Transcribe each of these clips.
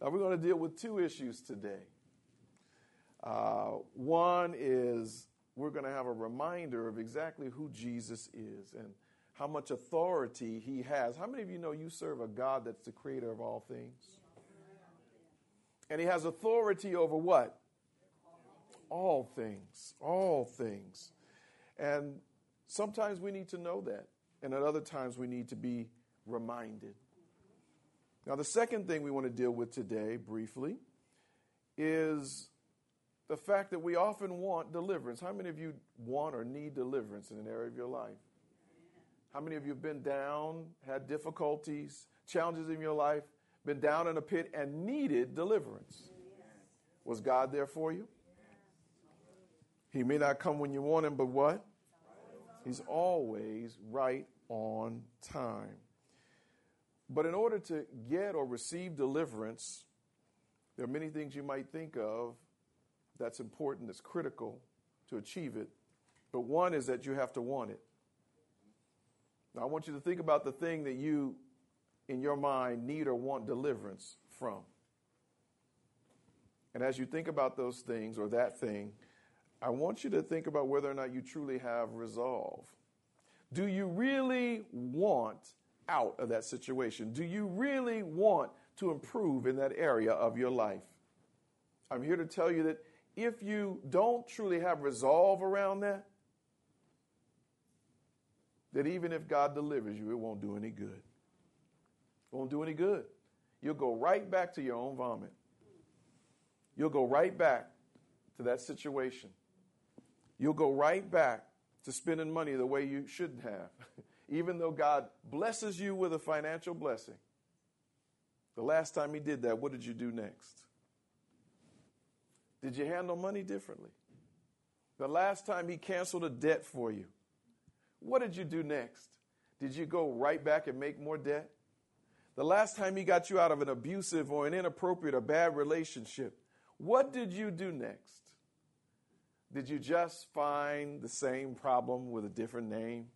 We're going to deal with two issues today. One is we're going to have a reminder of exactly who Jesus is and how much authority he has. How many of you know you serve a God that's the creator of all things? And he has authority over what? All things. All things. And sometimes we need to know that. And at other times we need to be reminded. Now, the second thing we want to deal with today, briefly, is the fact that we often want deliverance. How many of you want or need deliverance in an area of your life? How many of you have been down, had difficulties, challenges in your life, been down in a pit and needed deliverance? Was God there for you? He may not come when you want him, but what? He's always right on time. But in order to get or receive deliverance, there are many things you might think of that's important, that's critical to achieve it. But one is that you have to want it. Now, I want you to think about the thing that you, in your mind, need or want deliverance from. And as you think about those things or that thing, I want you to think about whether or not you truly have resolve. Do you really want out of that situation? Do you really want to improve in that area of your life? I'm here to tell you that if you don't truly have resolve around that even if God delivers you, it won't do any good. It won't do any good. You'll go right back to your own vomit. You'll go right back to that situation. You'll go right back to spending money the way you shouldn't have. Even though God blesses you with a financial blessing, the last time he did that, what did you do next? Did you handle money differently? The last time he canceled a debt for you, what did you do next? Did you go right back and make more debt? The last time he got you out of an abusive or an inappropriate or bad relationship, what did you do next? Did you just find the same problem with a different name?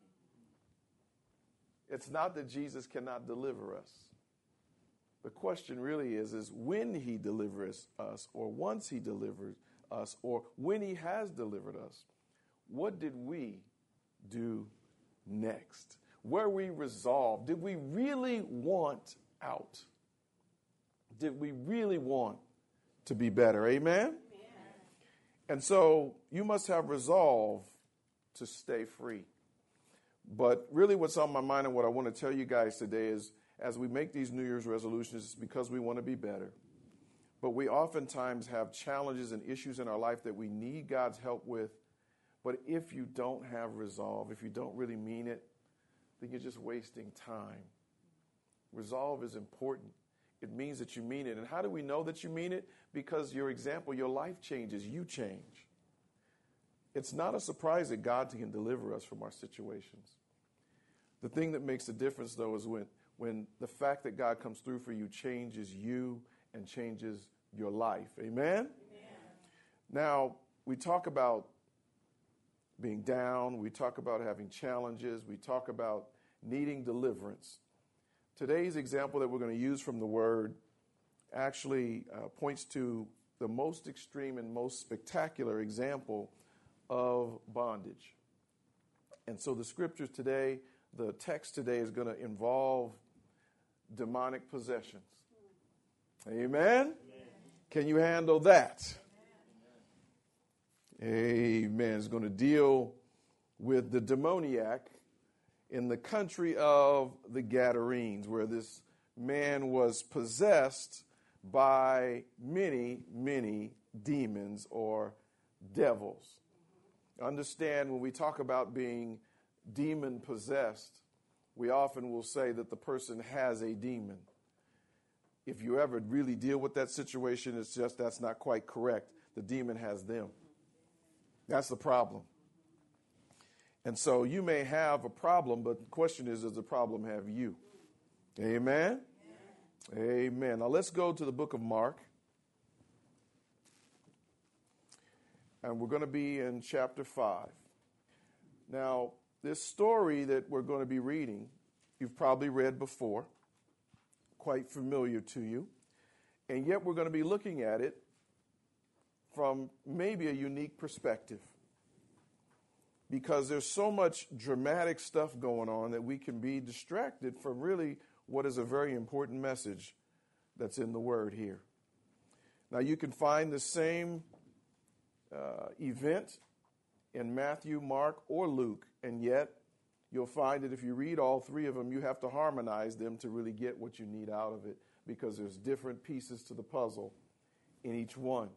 It's not that Jesus cannot deliver us. The question really is when he delivers us, or once he delivers us, or when he has delivered us, what did we do next? Were we resolved? Did we really want out? Did we really want to be better? Amen? And so you must have resolve to stay free. But really what's on my mind and what I want to tell you guys today is as we make these New Year's resolutions, it's because we want to be better. But we oftentimes have challenges and issues in our life that we need God's help with. But if you don't have resolve, if you don't really mean it, then you're just wasting time. Resolve is important. It means that you mean it. And how do we know that you mean it? Because your example, your life changes, you change. It's not a surprise that God can deliver us from our situations. The thing that makes a difference, though, is when the fact that God comes through for you changes you and changes your life. Amen? Amen. Now, we talk about being down. We talk about having challenges. We talk about needing deliverance. Today's example that we're going to use from the Word actually points to the most extreme and most spectacular example of bondage. And so the scriptures today, the text today is going to involve demonic possessions. Amen? Amen. Can you handle that? Amen. It's going to deal with the demoniac in the country of the Gadarenes, where this man was possessed by many, many demons or devils. Understand, when we talk about being demon possessed, we often will say that the person has a demon. If you ever really deal with that situation, it's just that's not quite correct. The demon has them. That's the problem. And so you may have a problem, but the question is, does the problem have you? Amen? Amen. Now let's go to the book of Mark. And we're going to be in chapter 5. Now, this story that we're going to be reading, you've probably read before, quite familiar to you. And yet we're going to be looking at it from maybe a unique perspective, because there's so much dramatic stuff going on that we can be distracted from really what is a very important message that's in the Word here. Now, you can find the same event in Matthew, Mark, or Luke, and yet you'll find that if you read all three of them, you have to harmonize them to really get what you need out of it, because there's different pieces to the puzzle in each one.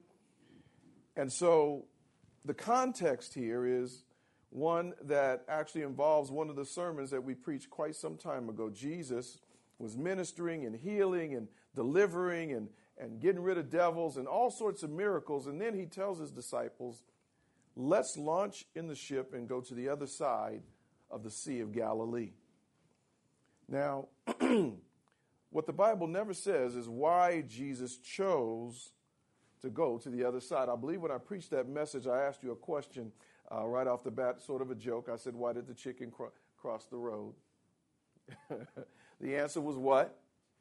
And so the context here is one that actually involves one of the sermons that we preached quite some time ago. Jesus was ministering and healing and delivering and getting rid of devils and all sorts of miracles. And then he tells his disciples, let's launch in the ship and go to the other side of the Sea of Galilee. Now, what the Bible never says is why Jesus chose to go to the other side. I believe when I preached that message, I asked you a question right off the bat, sort of a joke. I said, why did the chicken cross the road? The answer was what?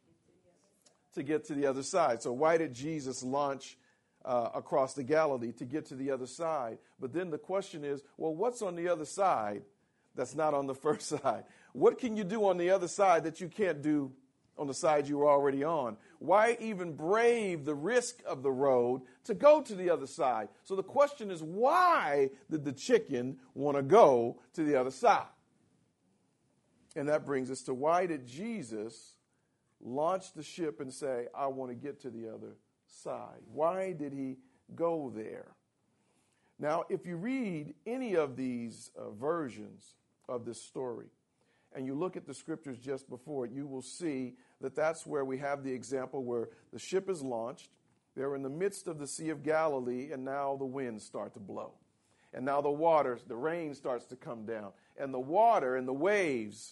To get to the other side. So why did Jesus launch across the Galilee? To get to the other side. But then the question is, well, what's on the other side that's not on the first side? What can you do on the other side that you can't do on the side you were already on? Why even brave the risk of the road to go to the other side? So the question is, why did the chicken want to go to the other side? And that brings us to, why did Jesus launch the ship and say, I want to get to the other side? Why did he go there? Now, if you read any of these versions of this story, and you look at the scriptures just before it, you will see that that's where we have the example where the ship is launched. They're in the midst of the Sea of Galilee, and now the winds start to blow. And now the rain starts to come down. And the water and the waves,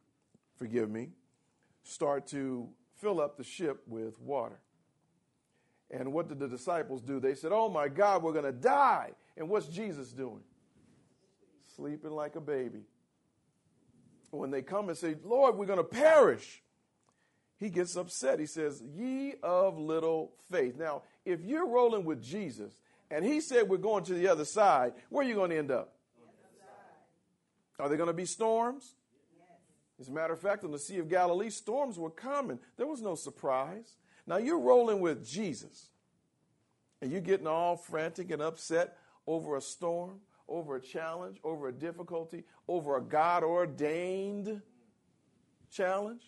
start to fill up the ship with water. And what did the disciples do? They said, oh my God, we're going to die. And what's Jesus doing? Sleeping like a baby. When they come and say, Lord, we're going to perish, he gets upset. He says, ye of little faith. Now, if you're rolling with Jesus and he said we're going to the other side, where are you going to end up? Are there going to be storms? As a matter of fact, on the Sea of Galilee, storms were coming. There was no surprise. Now, you're rolling with Jesus, and you're getting all frantic and upset over a storm, over a challenge, over a difficulty, over a God-ordained challenge.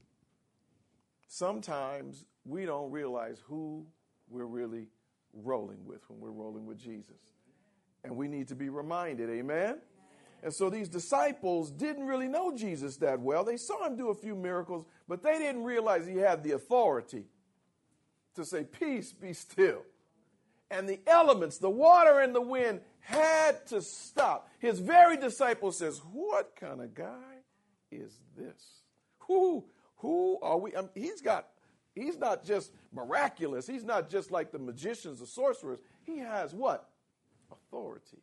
Sometimes we don't realize who we're really rolling with when we're rolling with Jesus. And we need to be reminded, amen? And so these disciples didn't really know Jesus that well. They saw him do a few miracles, but they didn't realize he had the authority to say, peace, be still. And the elements, the water and the wind, had to stop. His very disciple says, what kind of guy is this? Who are we? He's not just miraculous. He's not just like the magicians or sorcerers. He has what? Authority.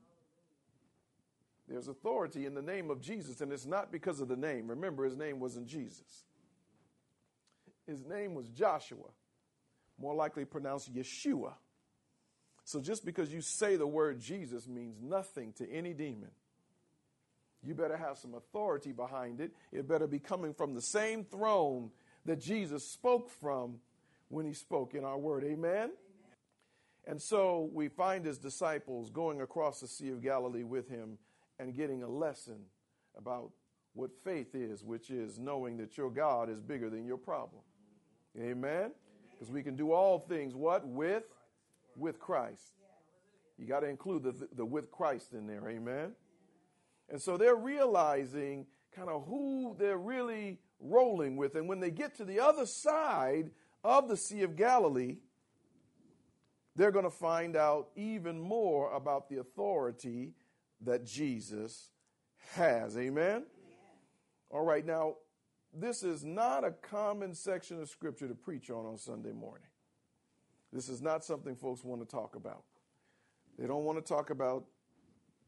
There's authority in the name of Jesus, and it's not because of the name. Remember, his name wasn't Jesus. His name was Joshua, more likely pronounced Yeshua. So just because you say the word Jesus means nothing to any demon. You better have some authority behind it. It better be coming from the same throne that Jesus spoke from when he spoke in our word. Amen? Amen. And so we find his disciples going across the Sea of Galilee with him and getting a lesson about what faith is, which is knowing that your God is bigger than your problem. Amen? Because we can do all things, what? With Christ. You got to include the with Christ in there. Amen? And so they're realizing kind of who they're really rolling with. And when they get to the other side of the Sea of Galilee, they're going to find out even more about the authority that Jesus has. Amen? Amen? All right, now, this is not a common section of Scripture to preach on Sunday morning. This is not something folks want to talk about. They don't want to talk about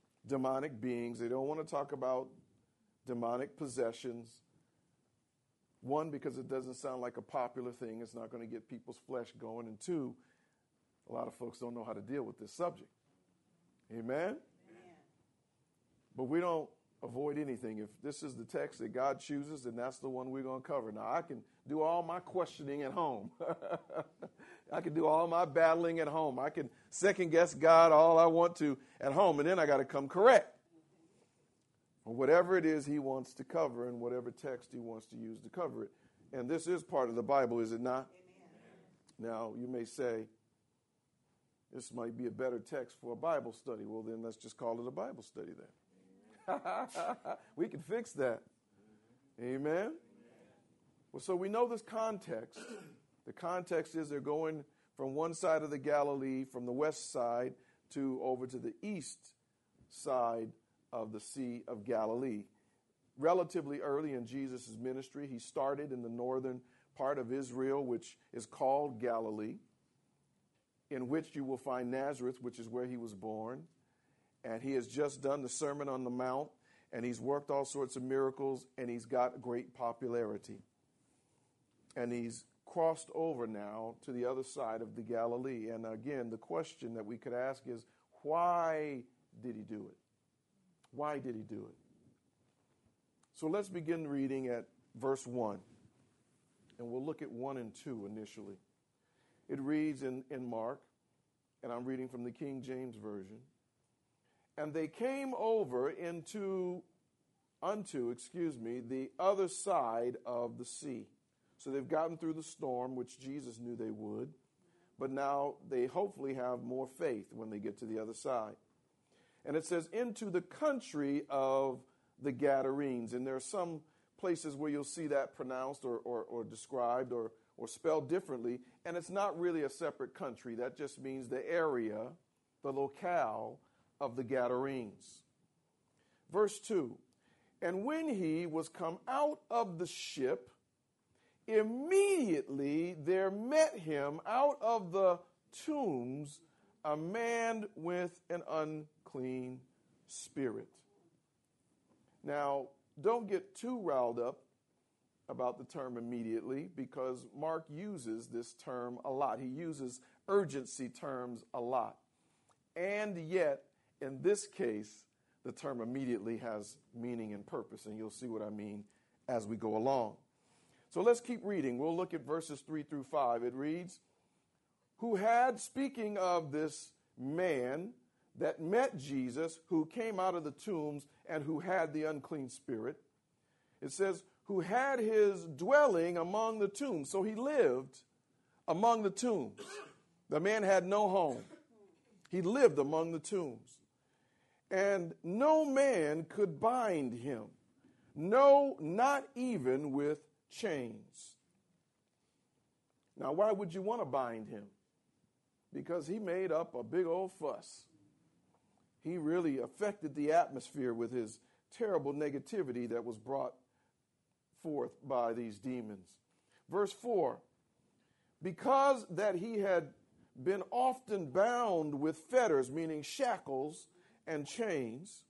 demonic beings. They don't want to talk about demonic possessions. One, because it doesn't sound like a popular thing. It's not going to get people's flesh going. And two, a lot of folks don't know how to deal with this subject. Amen? Amen. But we don't avoid anything. If this is the text that God chooses, then that's the one we're going to cover. Now, I can do all my questioning at home. I can do all my battling at home. I can second guess God all I want to at home, and then I got to come correct for whatever it is he wants to cover and whatever text he wants to use to cover it. And this is part of the Bible, is it not? Amen. Now, you may say, this might be a better text for a Bible study. Well, then let's just call it a Bible study then. We can fix that. Amen? Well, so we know this context. The context is they're going from one side of the Galilee, from the west side, to over to the east side of the Sea of Galilee. Relatively early in Jesus' ministry, he started in the northern part of Israel, which is called Galilee, in which you will find Nazareth, which is where he was born. And he has just done the Sermon on the Mount, and he's worked all sorts of miracles, and he's got great popularity. And he's crossed over now to the other side of the Galilee. And again, the question that we could ask is, why did he do it? Why did he do it? So let's begin reading at verse 1. And we'll look at 1 and 2 initially. It reads in Mark, and I'm reading from the King James Version. And they came over unto the other side of the sea. So they've gotten through the storm, which Jesus knew they would. But now they hopefully have more faith when they get to the other side. And it says, into the country of the Gadarenes. And there are some places where you'll see that pronounced or described or spelled differently. And it's not really a separate country. That just means the area, the locale of the Gadarenes. Verse 2, and when he was come out of the ship, immediately there met him out of the tombs a man with an unclean spirit. Now, don't get too riled up about the term immediately, because Mark uses this term a lot. He uses urgency terms a lot. And yet, in this case, the term immediately has meaning and purpose, and you'll see what I mean as we go along. So let's keep reading. We'll look at verses 3 through 5. It reads, who had, speaking of this man that met Jesus, who came out of the tombs and who had the unclean spirit, it says, who had his dwelling among the tombs. So he lived among the tombs. The man had no home. He lived among the tombs. And no man could bind him. No, not even with chains. Now, why would you want to bind him? Because he made up a big old fuss. He really affected the atmosphere with his terrible negativity that was brought forth by these demons. Verse 4, because that he had been often bound with fetters, meaning shackles and chains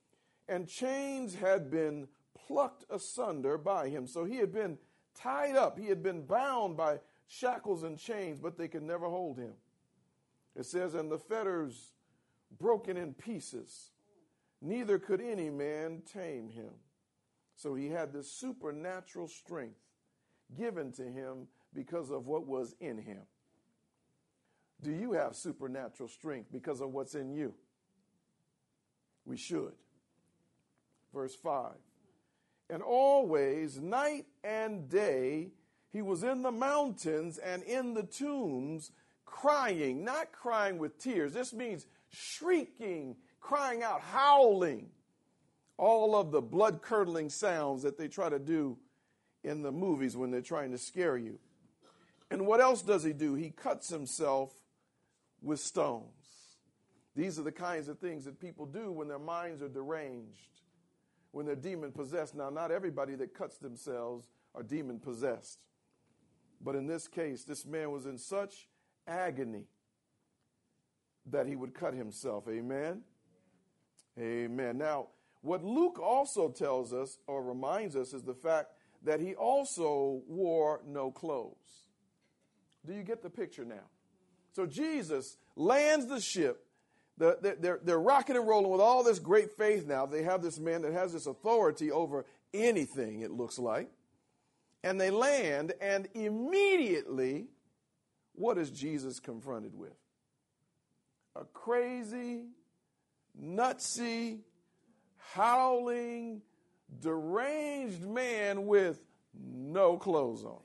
had been plucked asunder by him. So he had been tied up. He had been bound by shackles and chains, but they could never hold him. It says, and the fetters broken in pieces, neither could any man tame him. So he had this supernatural strength given to him because of what was in him. Do you have supernatural strength because of what's in you? We should. Verse 5. And always, night and day, he was in the mountains and in the tombs, crying, not crying with tears. This means shrieking, crying out, howling. All of the blood-curdling sounds that they try to do in the movies when they're trying to scare you. And what else does he do? He cuts himself with stones. These are the kinds of things that people do when their minds are deranged, when they're demon-possessed. Now, not everybody that cuts themselves are demon-possessed. But in this case, this man was in such agony that he would cut himself. Amen? Amen. Now, what Luke also tells us or reminds us is the fact that he also wore no clothes. Do you get the picture now? So Jesus lands the ship. They're rocking and rolling with all this great faith now. They have this man that has this authority over anything, it looks like. And they land, and immediately, what is Jesus confronted with? A crazy, nutsy, howling, deranged man with no clothes on.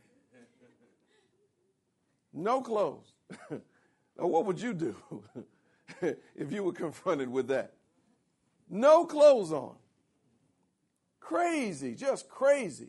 No clothes. Now, what would you do if you were confronted with that? No clothes on. Crazy, just crazy.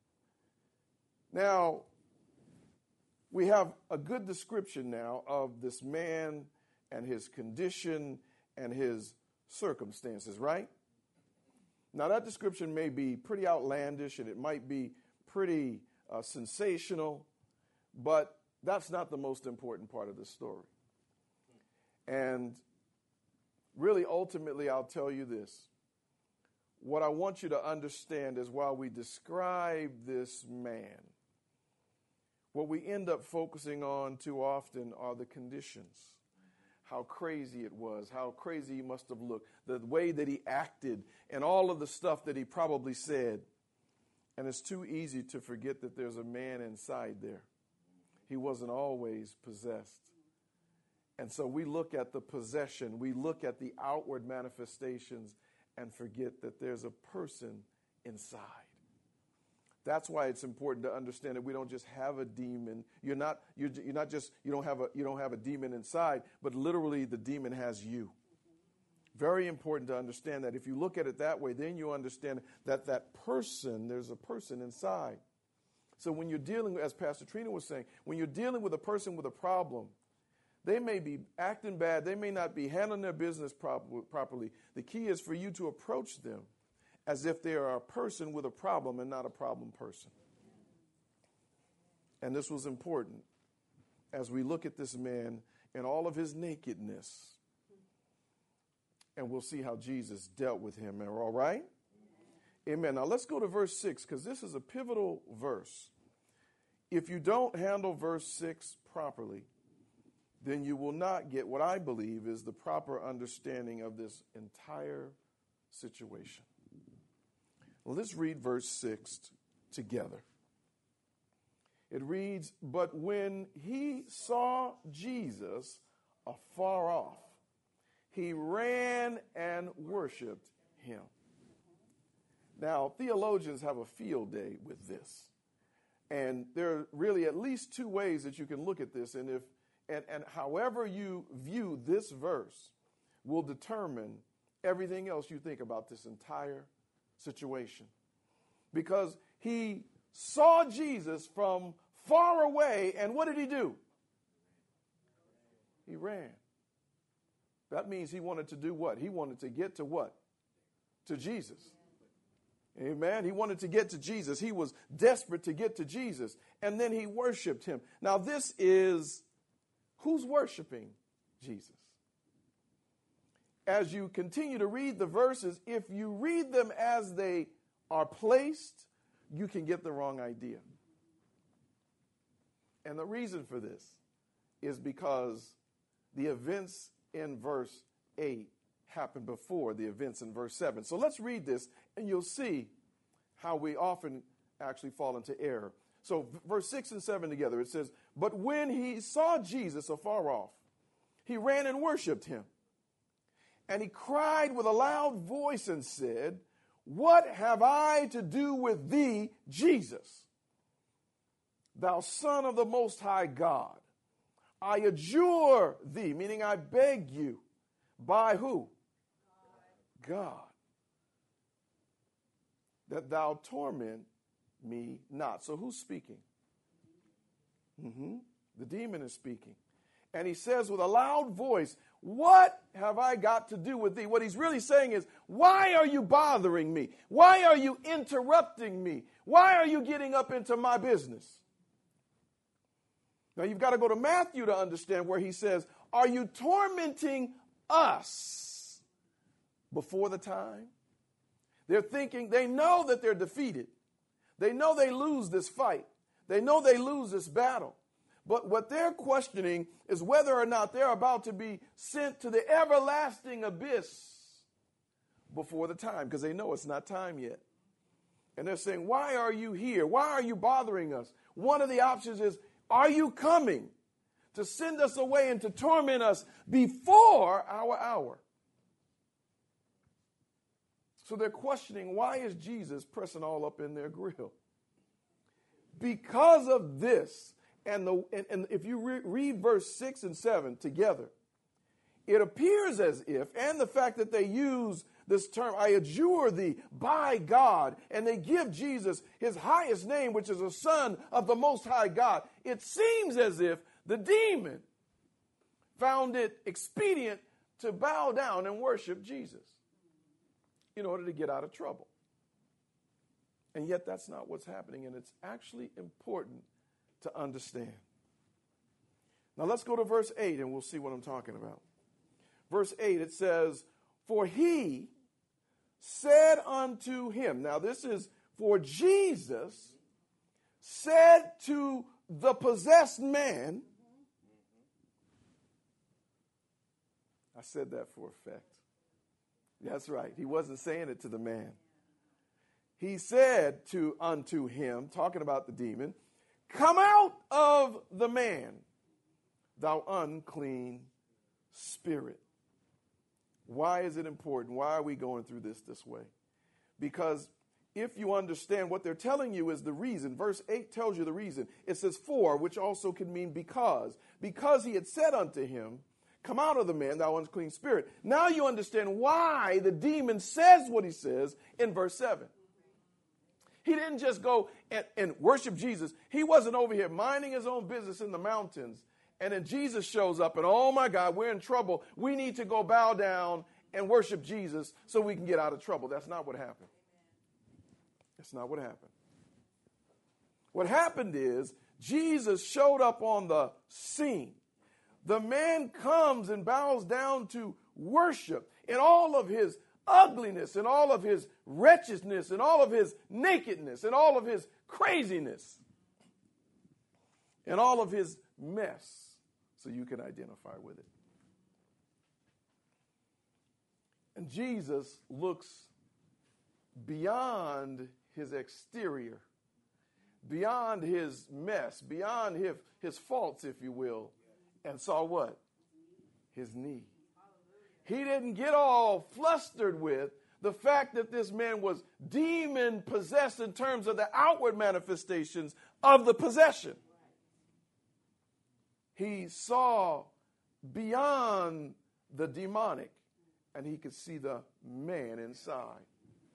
Now, we have a good description now of this man and his condition and his circumstances, right? Now, that description may be pretty outlandish and it might be pretty sensational, but that's not the most important part of the story. And really, ultimately, I'll tell you this. What I want you to understand is while we describe this man, what we end up focusing on too often are the conditions. How crazy it was, how crazy he must have looked, the way that he acted, and all of the stuff that he probably said. And it's too easy to forget that there's a man inside there. He wasn't always possessed. And so we look at the possession, we look at the outward manifestations and forget that there's a person inside. That's why it's important to understand that we don't just have a demon. You don't have a demon inside, but literally the demon has you. Very important to understand that. If you look at it that way, then you understand that there's a person inside. So when you're dealing, as Pastor Trina was saying, when you're dealing with a person with a problem, they may be acting bad. They may not be handling their business properly. The key is for you to approach them as if they are a person with a problem and not a problem person. And this was important as we look at this man in all of his nakedness. And we'll see how Jesus dealt with him. All right? Amen. Now let's go to verse 6 because this is a pivotal verse. If you don't handle verse 6 properly, then you will not get what I believe is the proper understanding of this entire situation. Well, let's read verse 6 together. It reads, "But when he saw Jesus afar off, he ran and worshiped him." Now, theologians have a field day with this. And there are really at least two ways that you can look at this. And however you view this verse will determine everything else you think about this entire situation. Because he saw Jesus from far away, and what did he do? He ran. That means he wanted to do what? He wanted to get to what? To Jesus. Amen. He wanted to get to Jesus. He was desperate to get to Jesus. And then he worshiped him. Now this is, who's worshiping Jesus? As you continue to read the verses, if you read them as they are placed, you can get the wrong idea. And the reason for this is because the events in verse 8 happened before the events in verse 7. So let's read this, and you'll see how we often actually fall into error. So verse 6 and 7 together, it says, "But when he saw Jesus afar off, he ran and worshiped him. And he cried with a loud voice and said, 'What have I to do with thee, Jesus, thou Son of the Most High God? I adjure thee,'" meaning I beg you, by who? God. "That thou torment me not." So who's speaking? The demon is speaking. And he says with a loud voice, "What have I got to do with thee?" What he's really saying is, why are you bothering me? Why are you interrupting me? Why are you getting up into my business? Now you've got to go to Matthew to understand where he says, "Are you tormenting us before the time?" They're thinking, they know that they're defeated. They know they lose this fight. They know they lose this battle. But what they're questioning is whether or not they're about to be sent to the everlasting abyss before the time, because they know it's not time yet. And they're saying, why are you here? Why are you bothering us? One of the options is, are you coming to send us away and to torment us before our hour? So they're questioning, why is Jesus pressing all up in their grill? Because of this, and if you read verse 6 and 7 together, it appears as if, and the fact that they use this term, I adjure thee by God, and they give Jesus his highest name, which is a son of the Most High God, it seems as if the demon found it expedient to bow down and worship Jesus in order to get out of trouble. And yet that's not what's happening, and it's actually important to understand. Now let's go to verse 8 and we'll see what I'm talking about. Verse 8, it says, for he said unto him. Now this is for Jesus said to the possessed man. I said that for effect. That's right. He wasn't saying it to the man. He said unto him, talking about the demon, come out of the man, thou unclean spirit. Why is it important? Why are we going through this way? Because if you understand what they're telling you is the reason, verse 8 tells you the reason. It says for, which also can mean because. Because he had said unto him, come out of the man, thou unclean spirit. Now you understand why the demon says what he says in verse 7. He didn't just go and worship Jesus. He wasn't over here minding his own business in the mountains. And then Jesus shows up and, oh my God, we're in trouble. We need to go bow down and worship Jesus so we can get out of trouble. That's not what happened. That's not what happened. What happened is Jesus showed up on the scene. The man comes and bows down to worship in all of his ugliness and all of his wretchedness and all of his nakedness and all of his craziness and all of his mess, so you can identify with it. And Jesus looks beyond his exterior, beyond his mess, beyond his faults, if you will, and saw what? His need. He didn't get all flustered with the fact that this man was demon possessed in terms of the outward manifestations of the possession. He saw beyond the demonic, and he could see the man inside.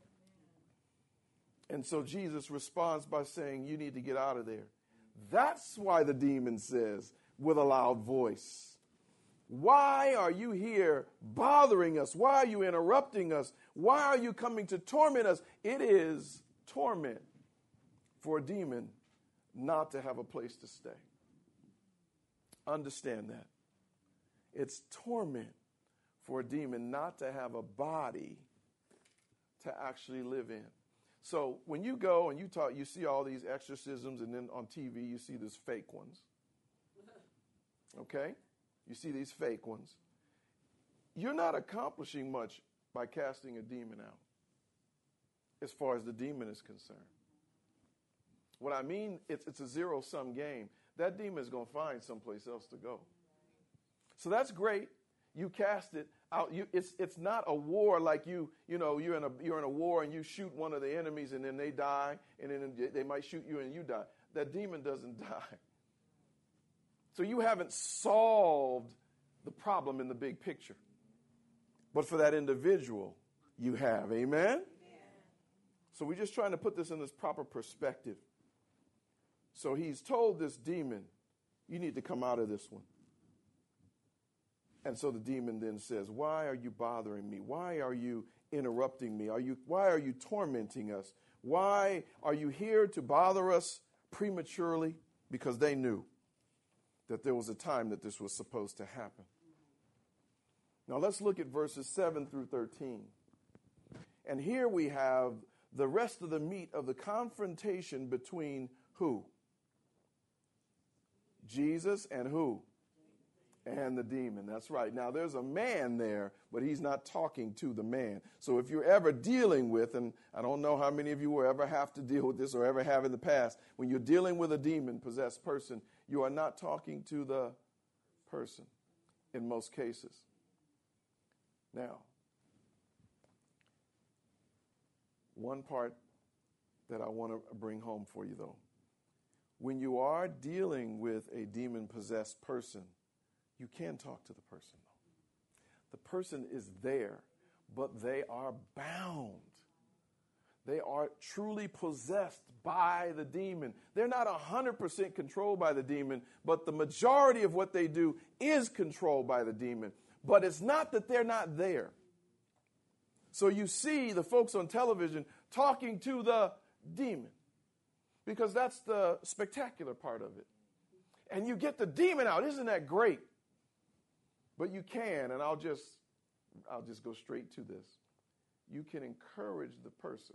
And so Jesus responds by saying, you need to get out of there. That's why the demon says with a loud voice, why are you here bothering us? Why are you interrupting us? Why are you coming to torment us? It is torment for a demon not to have a place to stay. Understand that. It's torment for a demon not to have a body to actually live in. So when you go and you see all these exorcisms, and then on TV you see these fake ones. Okay? You see these fake ones. You're not accomplishing much by casting a demon out as far as the demon is concerned. What I mean, it's a zero-sum game. That demon is going to find someplace else to go. So that's great. You cast it out. It's not a war like you're in a war and you shoot one of the enemies and then they die and then they might shoot you and you die. That demon doesn't die. So you haven't solved the problem in the big picture. But for that individual, you have. Amen? Amen. So we're just trying to put this in this proper perspective. So he's told this demon, you need to come out of this one. And so the demon then says, why are you bothering me? Why are you interrupting me? Why are you tormenting us? Why are you here to bother us prematurely? Because they knew that there was a time that this was supposed to happen. Now let's look at verses 7 through 13. And here we have the rest of the meat of the confrontation between who? Jesus and who? And the demon. That's right. Now, there's a man there, but he's not talking to the man. So if you're ever dealing with, and I don't know how many of you will ever have to deal with this or ever have in the past, when you're dealing with a demon-possessed person, you are not talking to the person in most cases. Now, one part that I want to bring home for you, though. When you are dealing with a demon-possessed person, you can talk to the person, though. The person is there, but they are bound. They are truly possessed by the demon. They're not 100% controlled by the demon, but the majority of what they do is controlled by the demon. But it's not that they're not there. So you see the folks on television talking to the demon, because that's the spectacular part of it. And you get the demon out. Isn't that great? But you can, and I'll just go straight to this. You can encourage the person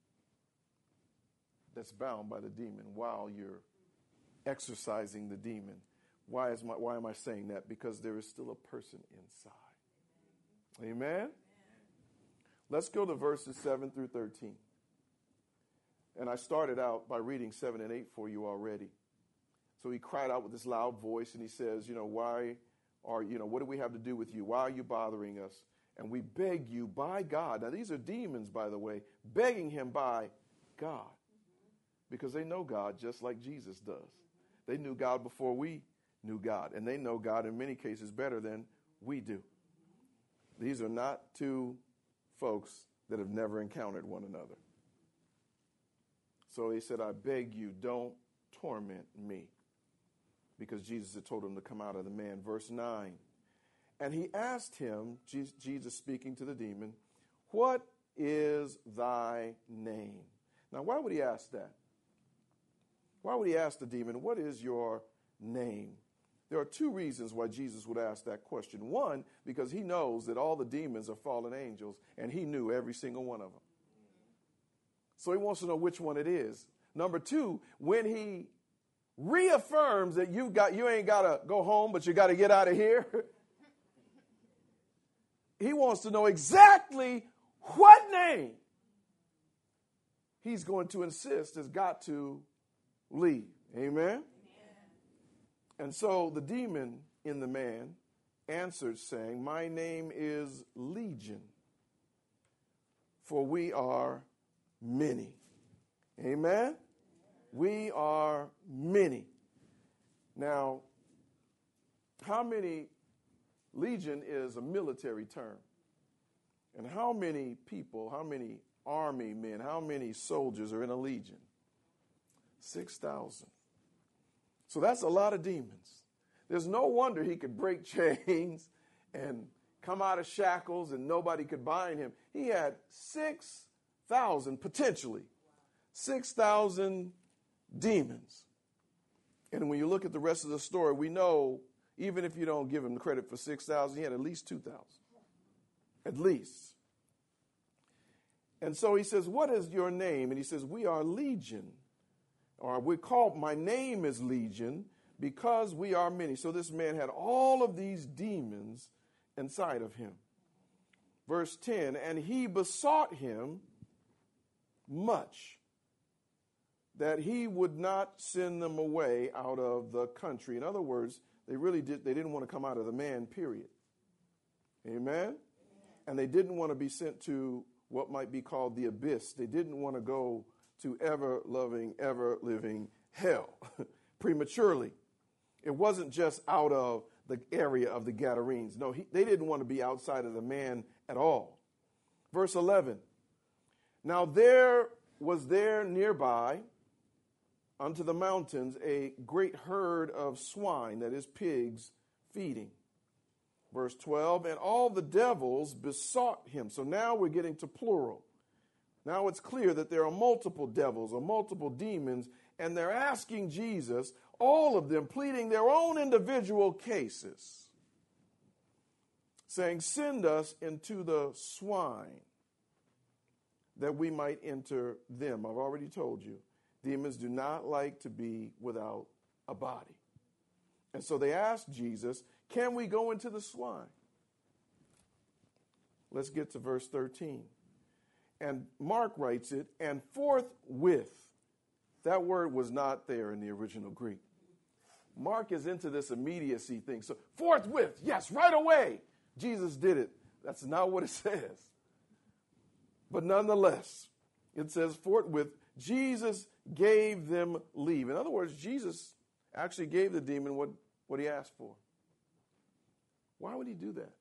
that's bound by the demon while you're exorcising the demon. Why am I saying that? Because there is still a person inside. Amen? Let's go to verses 7 through 13. And I started out by reading 7 and 8 for you already. So he cried out with this loud voice, and he says, what do we have to do with you? Why are you bothering us? And we beg you by God. Now, these are demons, by the way, begging him by God, because they know God just like Jesus does. They knew God before we knew God, and they know God in many cases better than we do. These are not two folks that have never encountered one another. So he said, I beg you, don't torment me, because Jesus had told him to come out of the man. Verse 9, and he asked him, Jesus speaking to the demon, what is thy name? Now, why would he ask that? Why would he ask the demon, what is your name? There are two reasons why Jesus would ask that question. One, because he knows that all the demons are fallen angels, and he knew every single one of them. So he wants to know which one it is. Number two, when he reaffirms that you ain't got to go home, but you got to get out of here, he wants to know exactly what name he's going to insist has got to leave. Amen? And so the demon in the man answered, saying, my name is Legion, for we are many. Amen? We are many. Now, how many? Legion is a military term. And how many people, how many army men, how many soldiers are in a legion? 6,000. So that's a lot of demons. There's no wonder he could break chains and come out of shackles and nobody could bind him. He had 6,000, potentially 6,000 demons. And when you look at the rest of the story, we know, even if you don't give him the credit for 6,000, he had at least 2,000. At least. And so he says, what is your name? And he says, we are Legion. Or we call, my name is Legion, because we are many. So this man had all of these demons inside of him. Verse 10, and he besought him much that he would not send them away out of the country. In other words, they didn't want to come out of the man, period. Amen? And they didn't want to be sent to what might be called the abyss. They didn't want to go to ever-loving, ever-living hell prematurely. It wasn't just out of the area of the Gadarenes. No, they didn't want to be outside of the man at all. Verse 11, now there was there nearby unto the mountains a great herd of swine, that is pigs, feeding. Verse 12, and all the devils besought him. So now we're getting to plural. Now it's clear that there are multiple devils or multiple demons, and they're asking Jesus, all of them pleading their own individual cases, saying, send us into the swine. that we might enter them. I've already told you, demons do not like to be without a body. And so they asked Jesus, can we go into the swine? Let's get to verse 13. And Mark writes it, and forthwith. That word was not there in the original Greek. Mark is into this immediacy thing. So forthwith, yes, right away, Jesus did it. That's not what it says. But nonetheless, it says forthwith, Jesus gave them leave. In other words, Jesus actually gave the demon what he asked for. Why would he do that?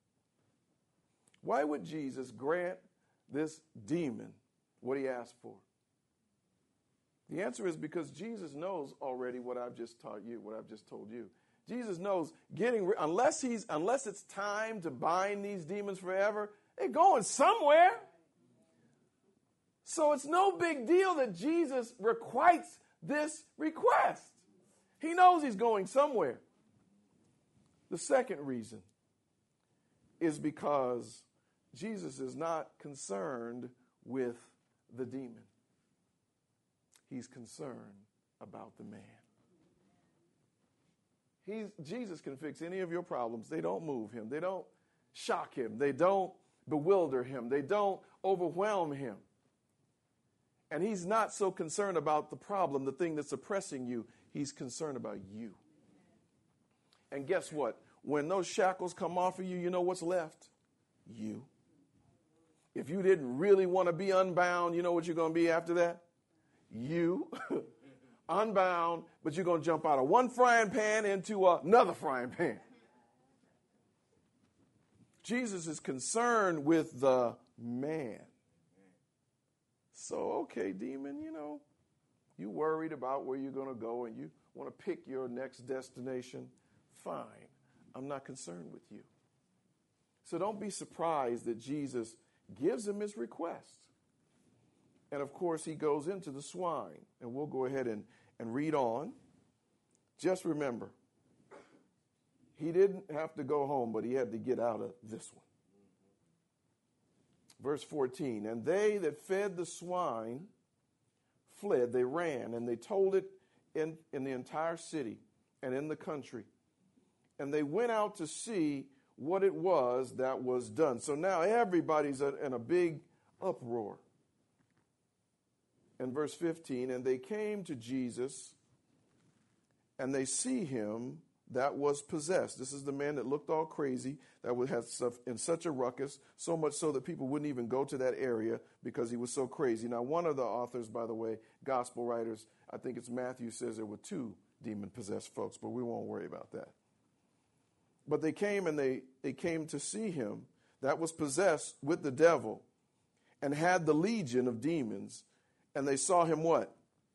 Why would Jesus grant this demon what he asked for? The answer is because Jesus knows already what I've just taught you, what I've just told you. Jesus knows unless it's time to bind these demons forever, they're going somewhere. So it's no big deal that Jesus requites this request. He knows he's going somewhere. The second reason is because Jesus is not concerned with the demon. He's concerned about the man. Jesus can fix any of your problems. They don't move him. They don't shock him. They don't bewilder him. They don't overwhelm him. And he's not so concerned about the problem, the thing that's oppressing you. He's concerned about you. And guess what? When those shackles come off of you, you know what's left? You. If you didn't really want to be unbound, you know what you're going to be after that? You. Unbound, but you're going to jump out of one frying pan into another frying pan. Jesus is concerned with the man. So, okay, demon, you worried about where you're going to go and you want to pick your next destination. Fine. I'm not concerned with you. So don't be surprised that Jesus gives him his request. And, of course, he goes into the swine. And we'll go ahead and read on. Just remember, he didn't have to go home, but he had to get out of this one. Verse 14, and they that fed the swine fled, they ran, and they told it in the entire city and in the country. And they went out to see what it was that was done. So now everybody's in a big uproar. In verse 15, and they came to Jesus, and they see him that was possessed. This is the man that looked all crazy, that had stuff in such a ruckus, so much so that people wouldn't even go to that area because he was so crazy. Now, one of the authors, by the way, gospel writers, I think it's Matthew, says there were 2 demon-possessed folks, but we won't worry about that. But they came and they came to see him that was possessed with the devil and had the legion of demons. And they saw him what?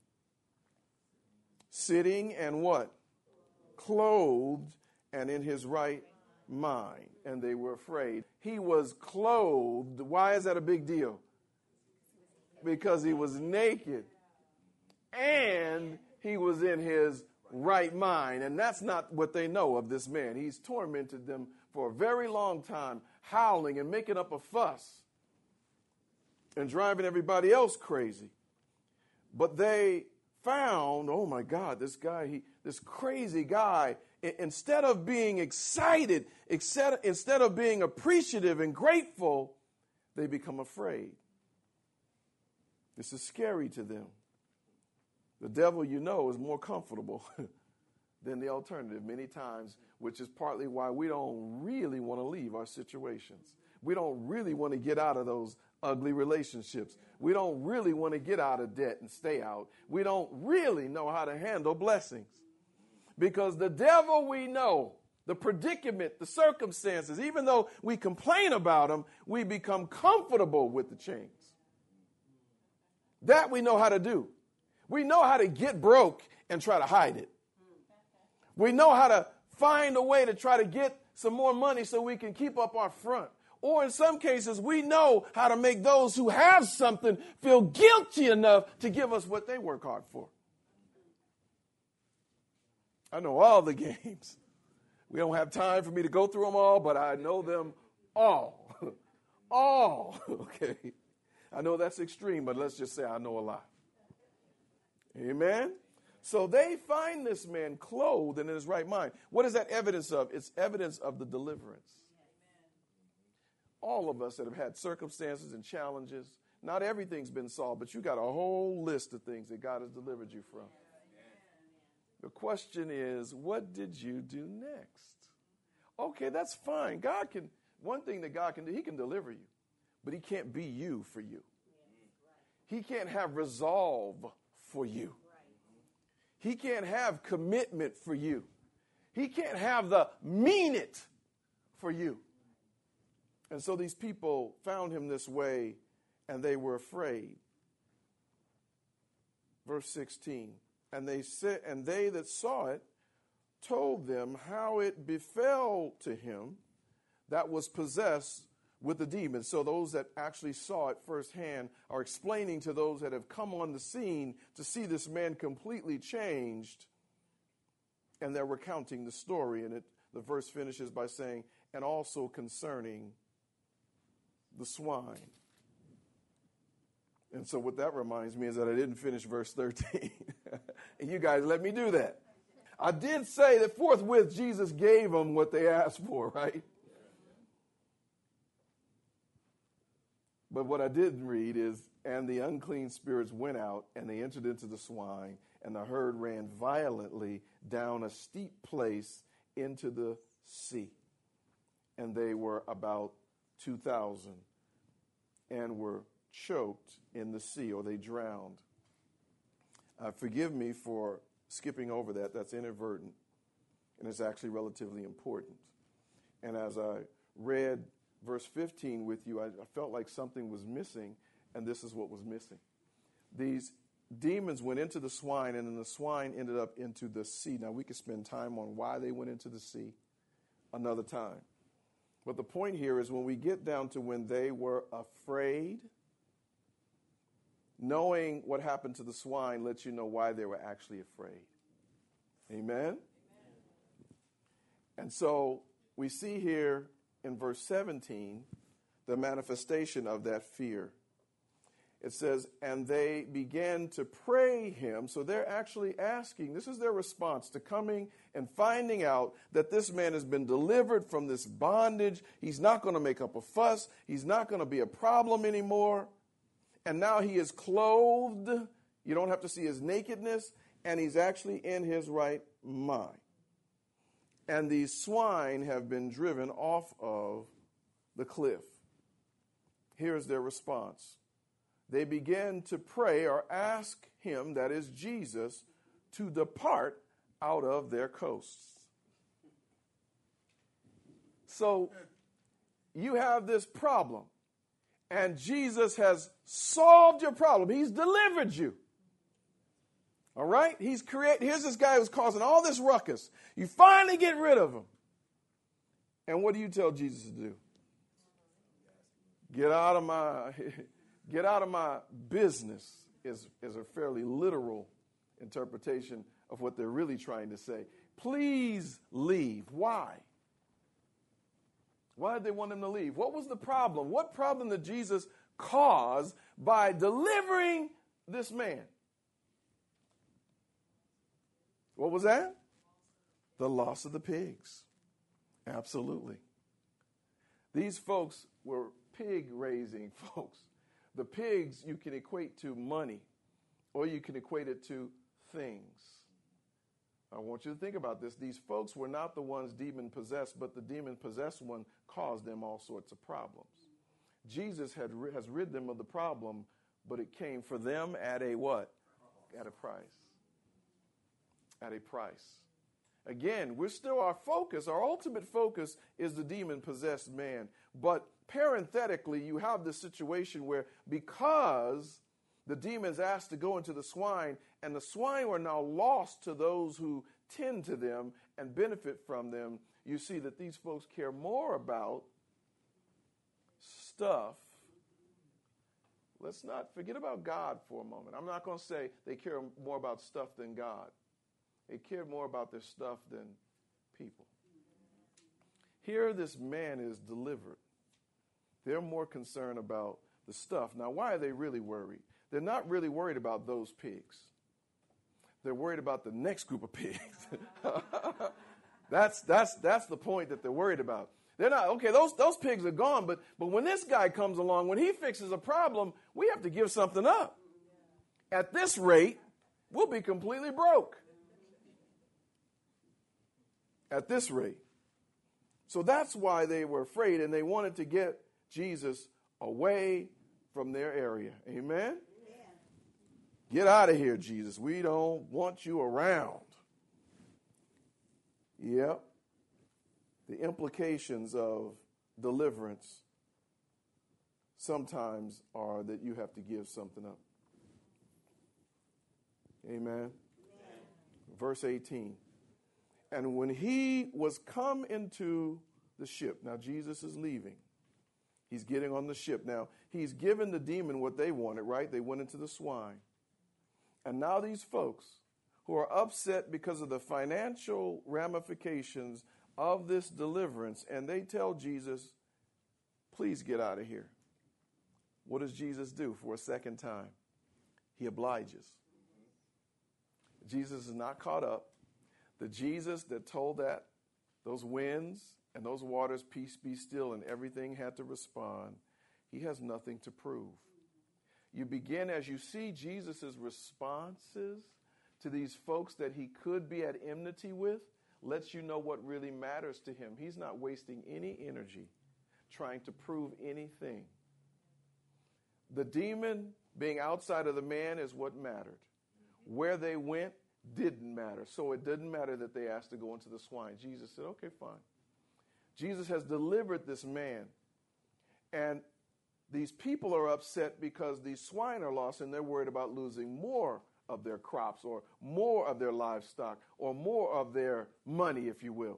Sitting and what? Clothed and in his right mind. And they were afraid. He was clothed. Why is that a big deal? Because he was naked. And he was in his right mind. And that's not what they know of this man. He's tormented them for a very long time, howling and making up a fuss and driving everybody else crazy. But they found, oh my God, this crazy guy, instead of being excited, instead of being appreciative and grateful, they become afraid. This is scary to them. The devil, is more comfortable than the alternative many times, which is partly why we don't really want to leave our situations. We don't really want to get out of those ugly relationships. We don't really want to get out of debt and stay out. We don't really know how to handle blessings. Because the devil we know, the predicament, the circumstances, even though we complain about them, we become comfortable with the chains. That we know how to do. We know how to get broke and try to hide it. We know how to find a way to try to get some more money so we can keep up our front. Or in some cases, we know how to make those who have something feel guilty enough to give us what they work hard for. I know all the games. We don't have time for me to go through them all, but I know them all. All, okay. I know that's extreme, but let's just say I know a lot. Amen? So they find this man clothed and in his right mind. What is that evidence of? It's evidence of the deliverance. All of us that have had circumstances and challenges, not everything's been solved, but you got a whole list of things that God has delivered you from. The question is, what did you do next? Okay, that's fine. One thing that God can do, he can deliver you, but he can't be you for you. He can't have resolve for you. He can't have commitment for you. He can't have the mean it for you. And so these people found him this way, and they were afraid. Verse 16, and they that saw it told them how it befell to him that was possessed with the demon. So those that actually saw it firsthand are explaining to those that have come on the scene to see this man completely changed, and they're recounting the story. And the verse finishes by saying, and also concerning the swine. And so what that reminds me is that I didn't finish verse 13. And you guys let me do that. I did say that forthwith Jesus gave them what they asked for, right? But what I didn't read is, and the unclean spirits went out, and they entered into the swine, and the herd ran violently down a steep place into the sea. And they were about 2,000 and were choked in the sea, or they drowned. Forgive me for skipping over that. That's inadvertent, and it's actually relatively important. And as I read verse 15 with you, I felt like something was missing, and this is what was missing. These demons went into the swine, and then the swine ended up into the sea. Now, we could spend time on why they went into the sea another time. But the point here is when we get down to when they were afraid, knowing what happened to the swine lets you know why they were actually afraid. Amen? And so we see here in verse 17 the manifestation of that fear. It says, and they began to pray him. So they're actually asking, this is their response to coming and finding out that this man has been delivered from this bondage. He's not going to make up a fuss. He's not going to be a problem anymore. And now he is clothed. You don't have to see his nakedness. And he's actually in his right mind. And these swine have been driven off of the cliff. Here's their response. They began to pray or ask him, that is Jesus, to depart out of their coasts. So you have this problem, and Jesus has solved your problem. He's delivered you. All right? Here's this guy who's causing all this ruckus. You finally get rid of him. And what do you tell Jesus to do? Get out of my business is a fairly literal interpretation of what they're really trying to say. Please leave. Why? Why did they want him to leave? What was the problem? What problem did Jesus cause by delivering this man? What was that? The loss of the pigs. Absolutely. These folks were pig-raising folks. The pigs you can equate to money, or you can equate it to things. I want you to think about this. These folks were not the ones demon-possessed, but the demon-possessed one caused them all sorts of problems. Jesus has rid them of the problem, but it came for them at a what? At a price. At a price. Again, our ultimate focus is the demon-possessed man. But parenthetically, you have this situation where because the demons asked to go into the swine, and the swine were now lost to those who tend to them and benefit from them, you see that these folks care more about stuff. Let's not forget about God for a moment. I'm not going to say they care more about stuff than God. They care more about their stuff than people. Here this man is delivered. They're more concerned about the stuff. Now, why are they really worried? They're not really worried about those pigs. They're worried about the next group of pigs. That's the point that they're worried about. They're not, okay, those pigs are gone, but when this guy comes along, when he fixes a problem, we have to give something up. At this rate, we'll be completely broke. At this rate. So that's why they were afraid, and they wanted to get Jesus away from their area. Amen? Get out of here, Jesus. We don't want you around. Yep. The implications of deliverance sometimes are that you have to give something up. Amen. Verse 18. And when he was come into the ship, now Jesus is leaving. He's getting on the ship. Now, he's given the demon what they wanted, right? They went into the swine. And now these folks who are upset because of the financial ramifications of this deliverance, and they tell Jesus, please get out of here. What does Jesus do for a second time? He obliges. Jesus is not caught up. The Jesus that told those winds and those waters, peace be still, and everything had to respond, he has nothing to prove. You begin, as you see Jesus' responses to these folks that he could be at enmity with, lets you know what really matters to him. He's not wasting any energy trying to prove anything. The demon being outside of the man is what mattered. Where they went didn't matter. So it didn't matter that they asked to go into the swine. Jesus said, okay, fine. Jesus has delivered this man. And these people are upset because these swine are lost, and they're worried about losing more of their crops or more of their livestock or more of their money, if you will.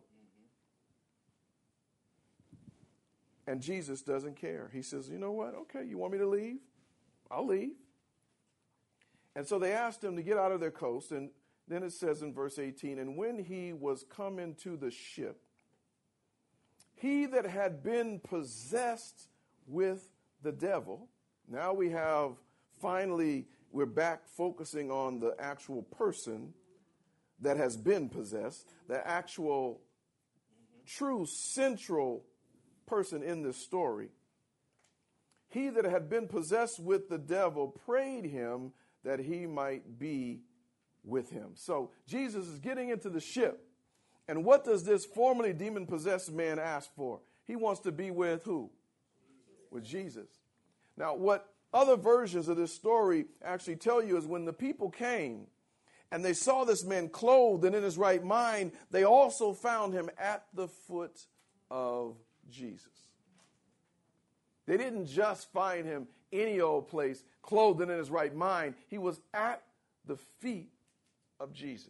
And Jesus doesn't care. He says, you know what? Okay, you want me to leave? I'll leave. And so they asked him to get out of their coast. And then it says in verse 18, and when he was come into the ship, he that had been possessed with the devil, now we have finally, we're back focusing on the actual person that has been possessed, the actual true central person in this story. He that had been possessed with the devil prayed him that he might be with him. So Jesus is getting into the ship. And what does this formerly demon-possessed man ask for? He wants to be with who? With Jesus. Now, what other versions of this story actually tell you is when the people came and they saw this man clothed and in his right mind, they also found him at the foot of Jesus. They didn't just find him any old place, clothed and in his right mind. He was at the feet of Jesus.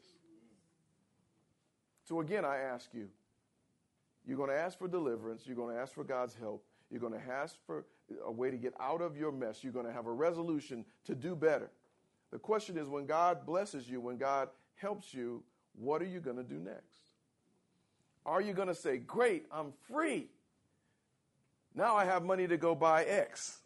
So again, I ask you, you're going to ask for deliverance. You're going to ask for God's help. You're going to ask for a way to get out of your mess. You're going to have a resolution to do better. The question is, when God blesses you, when God helps you, what are you going to do next? Are you going to say, great, I'm free. Now I have money to go buy X.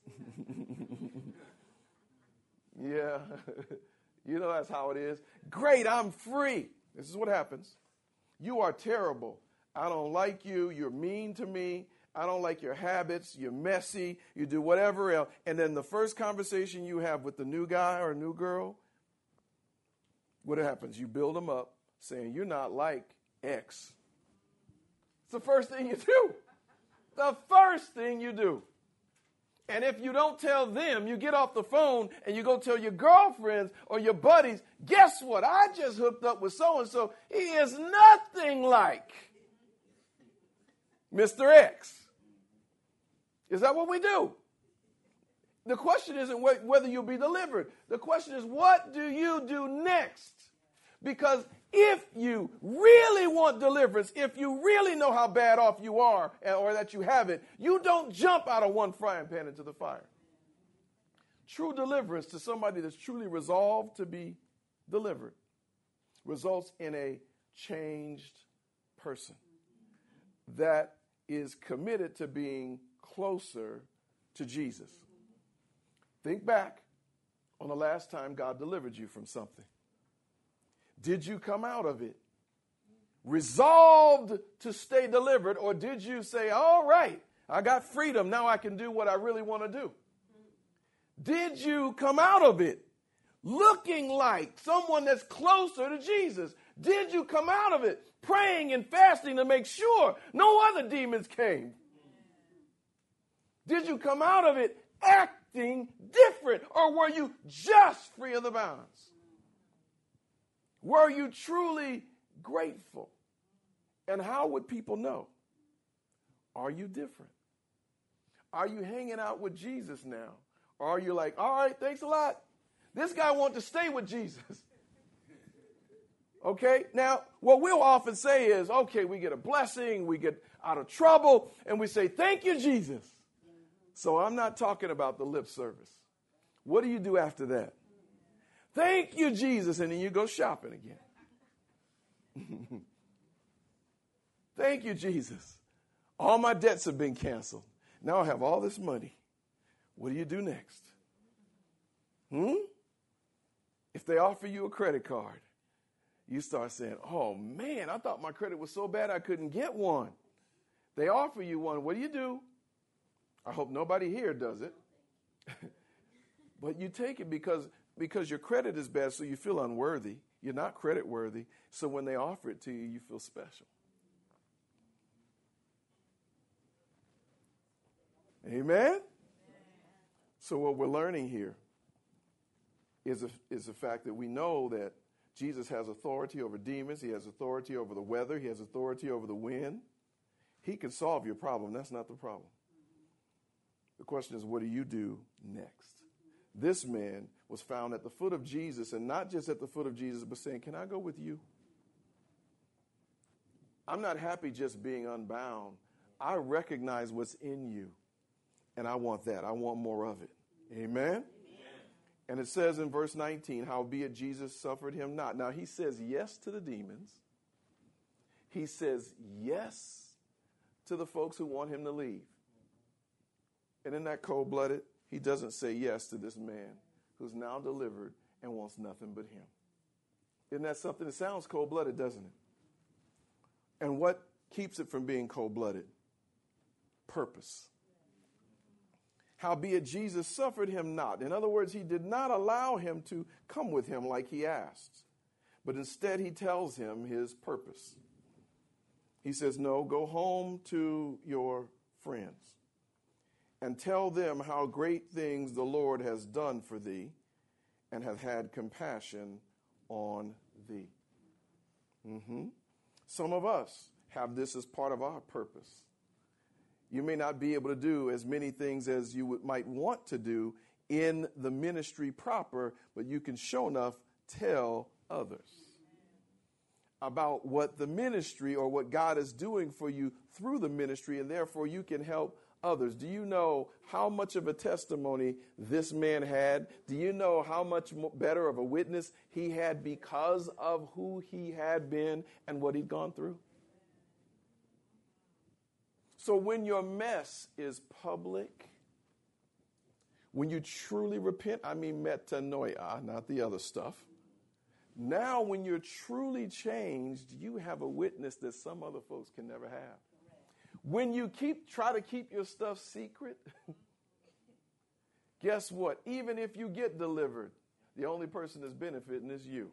Yeah, you know that's how it is. Great, I'm free. This is what happens. You are terrible. I don't like you. You're mean to me. I don't like your habits. You're messy. You do whatever else. And then the first conversation you have with the new guy or new girl, what happens? You build them up saying, you're not like X. It's the first thing you do. The first thing you do. And if you don't tell them, you get off the phone and you go tell your girlfriends or your buddies, guess what? I just hooked up with so-and-so. He is nothing like Mr. X. Is that what we do? The question isn't whether you'll be delivered. The question is, what do you do next? Because if you really want deliverance, if you really know how bad off you are or that you have it, you don't jump out of one frying pan into the fire. True deliverance to somebody that's truly resolved to be delivered results in a changed person that is committed to being closer to Jesus. Think back on the last time God delivered you from something. Did you come out of it resolved to stay delivered, or did you say, all right, I got freedom, now I can do what I really want to do? Did you come out of it looking like someone that's closer to Jesus? Did you come out of it praying and fasting to make sure no other demons came? Did you come out of it acting different, or were you just free of the bonds? Were you truly grateful? And how would people know? Are you different? Are you hanging out with Jesus now? Or are you like, all right, thanks a lot. This guy wants to stay with Jesus. Okay, now what we'll often say is, okay, we get a blessing, we get out of trouble, and we say, thank you, Jesus. So I'm not talking about the lip service. What do you do after that? Thank you, Jesus, and then you go shopping again. Thank you, Jesus. All my debts have been canceled. Now I have all this money. What do you do next? If they offer you a credit card, you start saying, oh, man, I thought my credit was so bad I couldn't get one. They offer you one. What do? I hope nobody here does it. But you take it because your credit is bad, so you feel unworthy. You're not credit worthy. So when they offer it to you, you feel special. Amen? So what we're learning here is the fact that we know that Jesus has authority over demons. He has authority over the weather. He has authority over the wind. He can solve your problem. That's not the problem. The question is, what do you do next? This man was found at the foot of Jesus, and not just at the foot of Jesus, but saying, can I go with you? I'm not happy just being unbound. I recognize what's in you, and I want that. I want more of it. Amen? And it says in verse 19, howbeit Jesus suffered him not. Now, he says yes to the demons. He says yes to the folks who want him to leave. And in that cold-blooded, he doesn't say yes to this man who's now delivered and wants nothing but him. Isn't that something that sounds cold-blooded, doesn't it? And what keeps it from being cold-blooded? Purpose. Howbeit Jesus suffered him not. In other words, he did not allow him to come with him like he asked, but instead he tells him his purpose. He says, no, go home to your friends and tell them how great things the Lord has done for thee and hath had compassion on thee. Some of us have this as part of our purpose. You may not be able to do as many things as you might want to do in the ministry proper, but you can sure enough tell others about what the ministry or what God is doing for you through the ministry, and therefore you can help others. Do you know how much of a testimony this man had? Do you know how much better of a witness he had because of who he had been and what he'd gone through? So when your mess is public, when you truly repent, I mean metanoia, not the other stuff. Now when you're truly changed, you have a witness that some other folks can never have. When you try to keep your stuff secret, guess what? Even if you get delivered, the only person that's benefiting is you.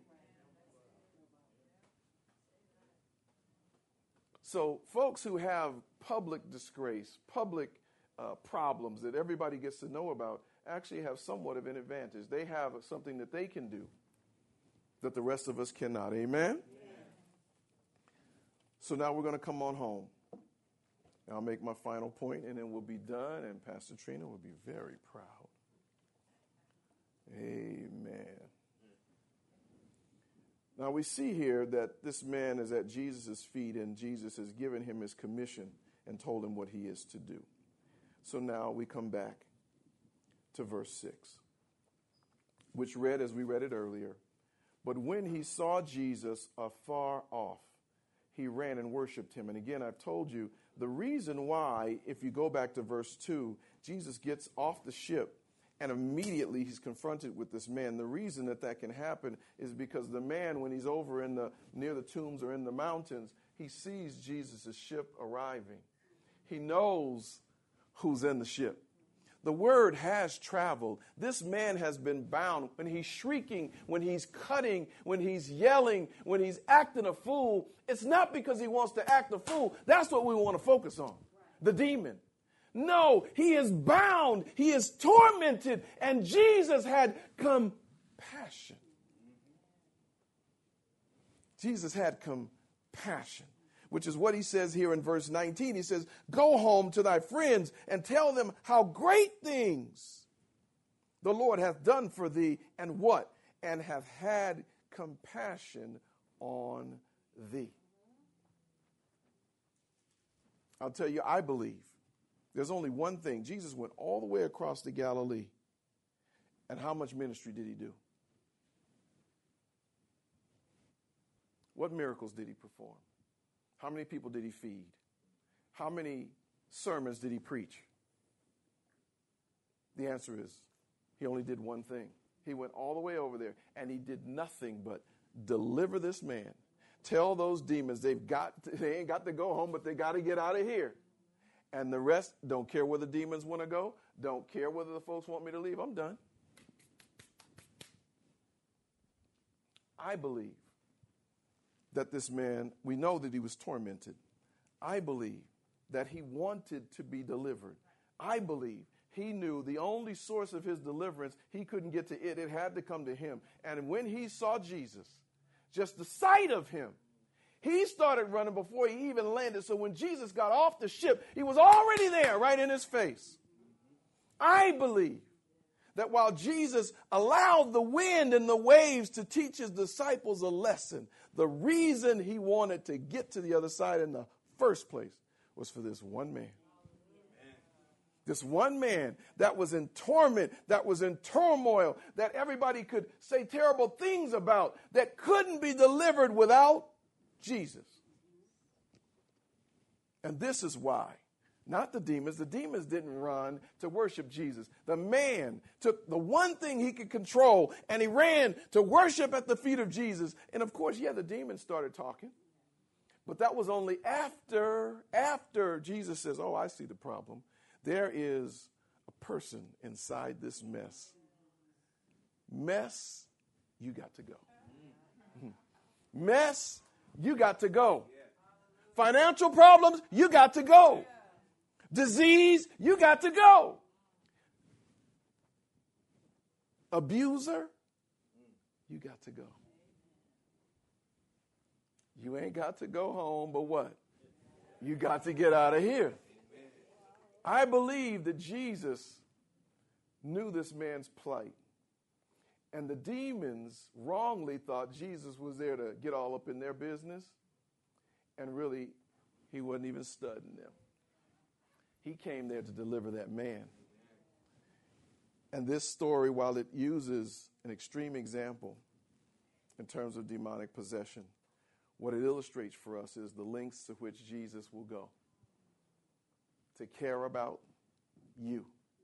So folks who have public disgrace, public problems that everybody gets to know about actually have somewhat of an advantage. They have something that they can do that the rest of us cannot. Amen? So now we're going to come on home. I'll make my final point, and then we'll be done, and Pastor Trina will be very proud. Amen. Now we see here that this man is at Jesus' feet, and Jesus has given him his commission and told him what he is to do. So now we come back to verse 6, which read as we read it earlier. But when he saw Jesus afar off, he ran and worshiped him. And again, I've told you the reason why, if you go back to verse 2, Jesus gets off the ship And immediately he's confronted with this man. The reason that can happen is because the man, when he's over near the tombs or in the mountains, he sees Jesus' ship arriving. He knows who's in the ship. The word has traveled. This man has been bound. When he's shrieking, when he's cutting, when he's yelling, when he's acting a fool, it's not because he wants to act a fool. That's what we want to focus on, the demon. No, he is bound. He is tormented. And Jesus had compassion. Jesus had compassion, which is what he says here in verse 19. He says, go home to thy friends and tell them how great things the Lord hath done for thee, and what? And hath had compassion on thee. I'll tell you, I believe there's only one thing. Jesus went all the way across to Galilee. And how much ministry did he do? What miracles did he perform? How many people did he feed? How many sermons did he preach? The answer is he only did one thing. He went all the way over there and he did nothing but deliver this man. Tell those demons they ain't got to go home, but they got to get out of here. And the rest, don't care where the demons want to go. Don't care whether the folks want me to leave. I'm done. I believe that this man, we know that he was tormented. I believe that he wanted to be delivered. I believe he knew the only source of his deliverance, he couldn't get to it. It had to come to him. And when he saw Jesus, just the sight of him, he started running before he even landed. So when Jesus got off the ship, he was already there, right in his face. I believe that while Jesus allowed the wind and the waves to teach his disciples a lesson, the reason he wanted to get to the other side in the first place was for this one man. This one man that was in torment, that was in turmoil, that everybody could say terrible things about, that couldn't be delivered without Jesus. And this is why, not the demons. The demons didn't run to worship Jesus. The man took the one thing he could control and he ran to worship at the feet of Jesus. And of course, the demons started talking. But that was only after Jesus says, oh, I see the problem. There is a person inside this mess. Mess, you got to go. Mess, you got to go. Financial problems, you got to go. Disease, you got to go. Abuser, you got to go. You ain't got to go home, but what? You got to get out of here. I believe that Jesus knew this man's plight. And the demons wrongly thought Jesus was there to get all up in their business. And really, he wasn't even studying them. He came there to deliver that man. And this story, while it uses an extreme example in terms of demonic possession, what it illustrates for us is the lengths to which Jesus will go to care about you,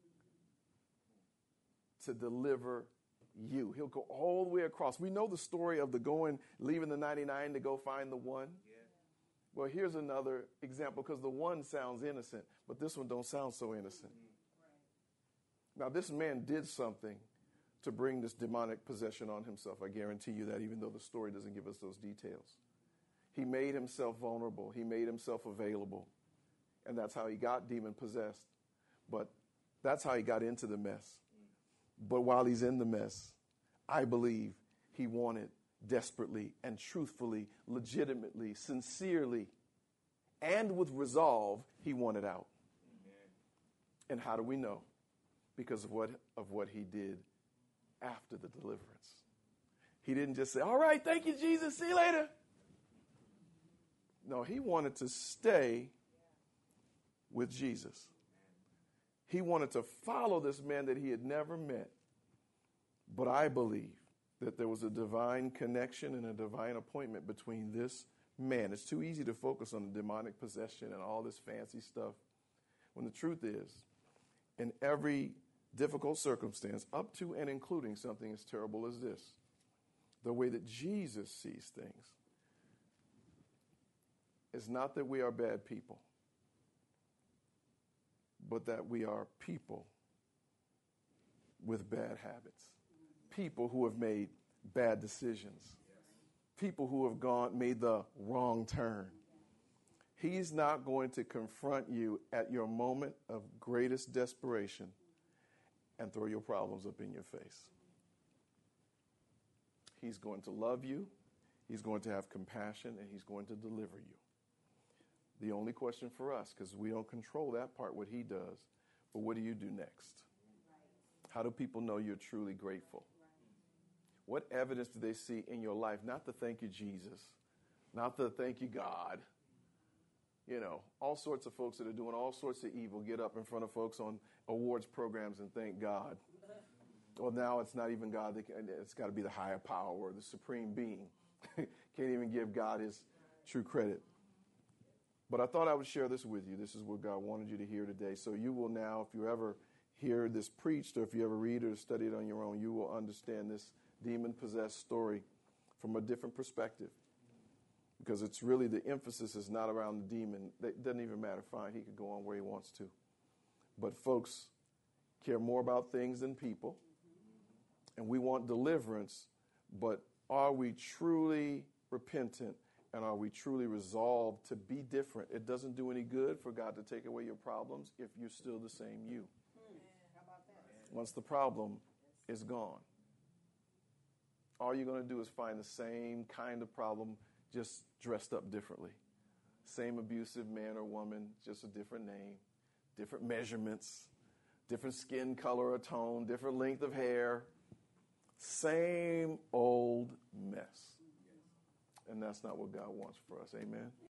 to deliver you. He'll go all the way across. We know the story of leaving the 99 to go find the one. Yeah. Well, here's another example, because the one sounds innocent, but this one don't sound so innocent. Right. Now, this man did something to bring this demonic possession on himself. I guarantee you that, even though the story doesn't give us those details. He made himself vulnerable. He made himself available. And that's how he got demon-possessed. But that's how he got into the mess. But while he's in the mess, I believe he wanted desperately and truthfully, legitimately, sincerely, and with resolve, he wanted out. Amen. And how do we know? Because of what he did after the deliverance. He didn't just say, all right, thank you, Jesus, see you later. No, he wanted to stay with Jesus. He wanted to follow this man that he had never met. But I believe that there was a divine connection and a divine appointment between this man. It's too easy to focus on the demonic possession and all this fancy stuff, when the truth is, in every difficult circumstance, up to and including something as terrible as this. The way that Jesus sees things is not that we are bad people, but that we are people with bad habits, people who have made bad decisions, people who have made the wrong turn. He's not going to confront you at your moment of greatest desperation and throw your problems up in your face. He's going to love you, he's going to have compassion, and he's going to deliver you. The only question for us, because we don't control that part, what he does, but what do you do next? How do people know you're truly grateful? What evidence do they see in your life? Not the thank you, Jesus, not the thank you, God. You know, all sorts of folks that are doing all sorts of evil get up in front of folks on awards programs and thank God. Well, now it's not even God. It's got to be the higher power or the supreme being. Can't even give God his true credit. But I thought I would share this with you. This is what God wanted you to hear today. So you will now, if you ever hear this preached or if you ever read or study it on your own, you will understand this demon-possessed story from a different perspective. Because it's really, the emphasis is not around the demon. It doesn't even matter. Fine, he could go on where he wants to. But folks care more about things than people. And we want deliverance. But are we truly repentant? And are we truly resolved to be different? It doesn't do any good for God to take away your problems if you're still the same you. Once the problem is gone, all you're going to do is find the same kind of problem, just dressed up differently. Same abusive man or woman, just a different name, different measurements, different skin color or tone, different length of hair. Same old mess. And that's not what God wants for us. Amen.